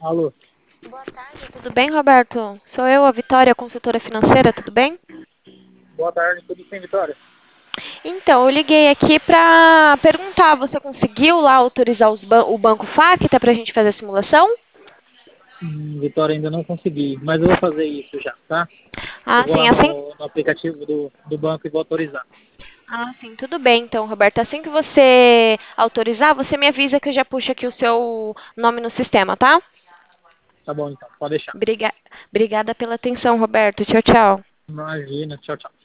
Alô, Boa tarde, tudo bem, Roberto? Sou eu, a Vitória, consultora financeira, tudo bem? boa tarde, tudo sem Vitória? Então, eu liguei aqui para perguntar, você conseguiu lá autorizar o Banco Facta para a gente fazer a simulação? Vitória ainda não consegui, mas eu vou fazer isso já, tá? Eu Ah, vou sim, lá assim. no aplicativo do banco e vou autorizar. Ah, sim, tudo bem, então, Roberto. Assim que você autorizar, você me avisa que eu já puxo aqui o seu nome no sistema, tá? Tá bom então, pode deixar. Briga- Obrigada pela atenção, Roberto. Tchau, tchau. Imagina, tchau, tchau.